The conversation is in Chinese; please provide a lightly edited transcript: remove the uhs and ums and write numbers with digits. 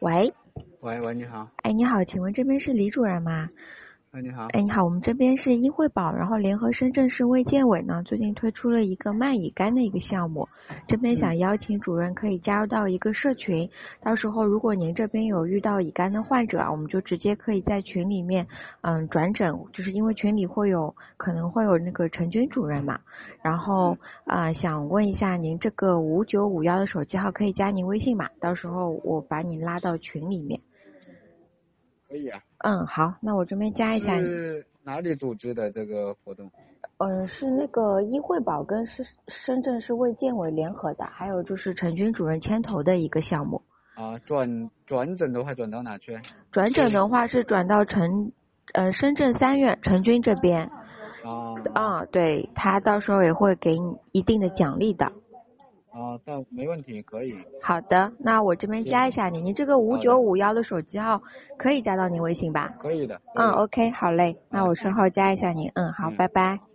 喂， 喂，你好。 哎，你好，请问这边是李主任吗？ 你好。 哎，你好，我们这边是医惠保，然后联合深圳市卫健委呢，最近推出了一个慢乙肝的一个项目，这边想邀请主任可以加入到一个社群，到时候如果您这边有遇到乙肝的患者啊，我们就直接可以在群里面转诊，就是因为群里可能会有那个陈军主任嘛，然后想问一下您这个5951的手机号可以加您微信嘛？到时候我把你拉到群里面。 可以啊。 好，那我这边加一下你。 是哪里组织的这个活动？ 是那个医惠保跟深圳市卫健委联合的，还有就是陈军主任牵头的一个项目。 转诊的话转到哪去？ 转诊的话是转到深圳3院陈军这边。对，他到时候也会给你一定的奖励的。 但没问题，可以。 好的，那我这边加一下你，你这个5951的手机号可以加到您微信吧？ 可以的。 OK， 好嘞，那我稍后加一下您。好，拜拜。